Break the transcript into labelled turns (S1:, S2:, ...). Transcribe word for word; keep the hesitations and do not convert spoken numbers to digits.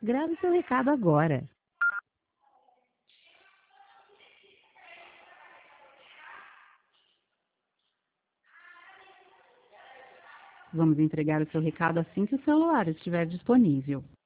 S1: Grave seu recado agora. Vamos entregar o seu recado assim que o celular estiver disponível.